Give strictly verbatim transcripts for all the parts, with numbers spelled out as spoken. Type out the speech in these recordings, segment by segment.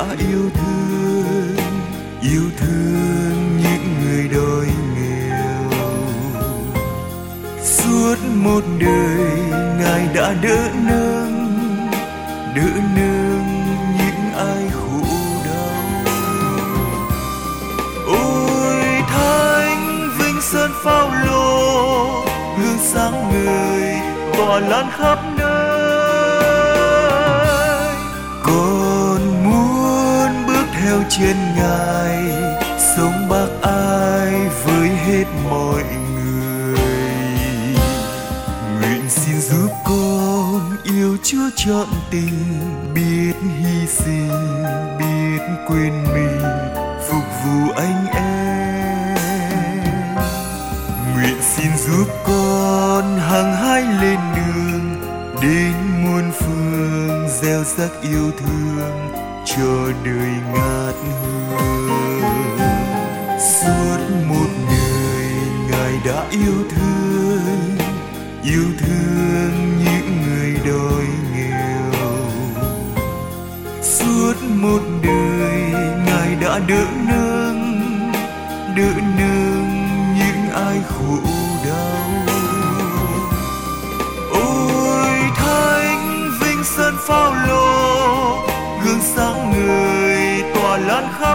yêu thương, yêu thương những người đói nghèo. Suốt một đời Ngài đã đỡ nâng, đỡ nâng những ai khổ đau. Ôi Thánh Vinh Sơn Phao-lô, gương sáng ngời tỏa lan khắp nơi. Con muốn bước theo chân Ngài, sống bác ái với hết mọi người. Nguyện xin giúp con yêu Chúa trọn tình, biết hy sinh, biết quên mình, phục vụ anh em. Nguyện xin giúp con hăng hái lên đường, đến muôn phương gieo rắc yêu thương cho đời ngát hương. Suốt một đời Ngài đã yêu thương, yêu thương những người đói nghèo. Suốt một đời Ngài đã đỡ nâng, đỡ nâng những ai khổ đau. Ôi Thánh Vinh Sơn Phao-lô, gương sáng ngời tỏa lan khắp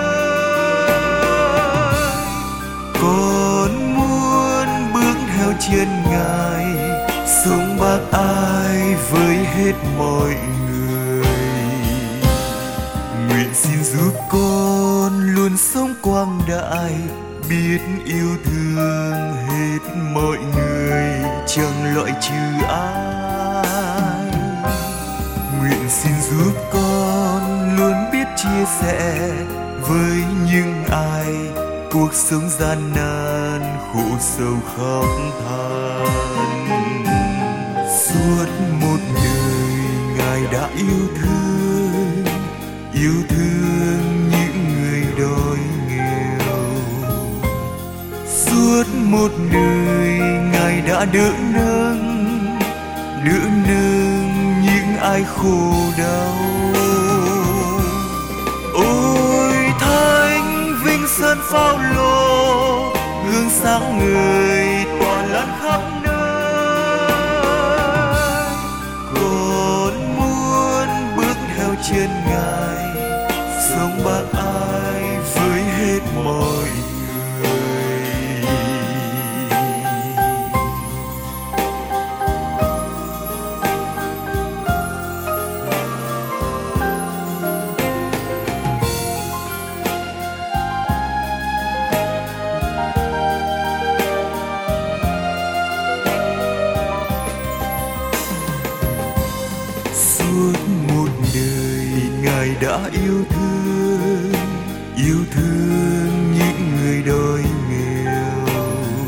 nơi. Con muốn bước theo chân Ngài, sống bác ái với hết mọi người. Nguyện xin giúp con luôn sống quang đại, biết yêu thương hết mọi người, chẳng loại trừ ai. Nguyện xin giúp con luôn biết chia sẻ với những ai cuộc sống gian nan khổ sầu khóc than. Suốt một đời Ngài đã yêu thương, yêu thương những người đói nghèo. Suốt một đời Ngài đã đỡ nâng, đỡ nâng những ai khổ đau. Ôi Thánh Vinh Sơn Phao-lô, gương sáng ngời tỏa lan khắp nơi. Con muốn bước theo chân Ngài, sống bác ái với hết mọi người. Suốt một đời Ngài đã yêu thương, yêu thương những người đói nghèo.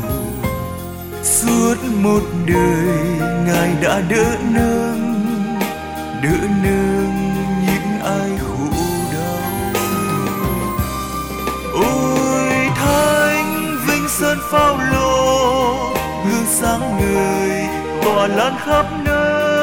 Suốt một đời Ngài đã đỡ nâng, đỡ nâng những ai khổ đau. Ôi Thánh Vinh Sơn Phao-lô, gương sáng ngời tỏa lan khắp nơi.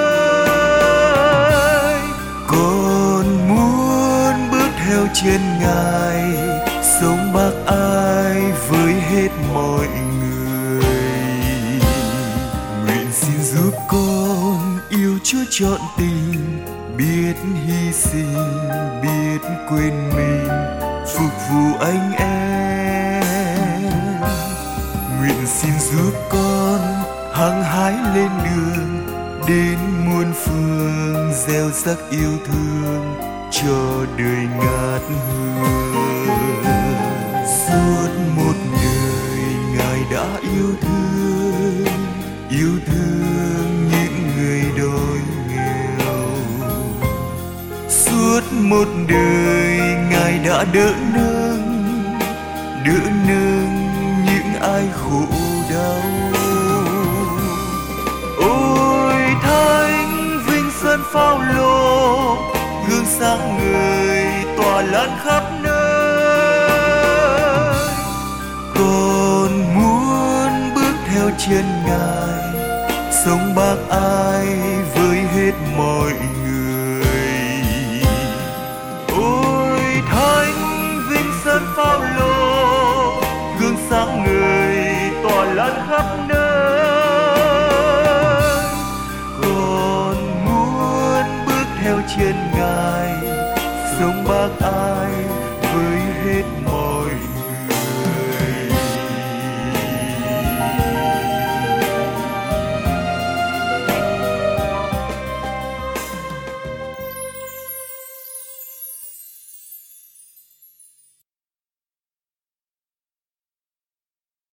Con muốn bước theo chân Ngài, sống bác ái với hết mọi người. Nguyện xin giúp con yêu Chúa trọn tình, biết hy sinh, biết quên mình, phục vụ anh em. Nguyện xin giúp con hăng hái lên đường, đến muôn phương gieo rắc yêu thương cho đời ngát hương. Suốt một đời Ngài đã yêu thương, yêu thương những người đói nghèo. Suốt một đời Ngài đã đỡ nâng, đỡ nâng những ai khổ đau. Ôi Thánh Vinh Sơn Phao-lô, gương sáng ngời tỏa lan khắp nơi. Con muốn bước theo chân Ngài, sống bác ái với hết mọi người. Ôi tràn khắp